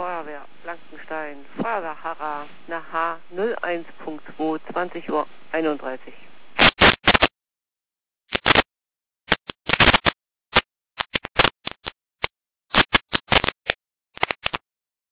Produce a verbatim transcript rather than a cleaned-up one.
Feuerwehr Blankenstein, Feuerwehr Harra, nach H null eins Punkt zwei, zwanzig Uhr einunddreißig.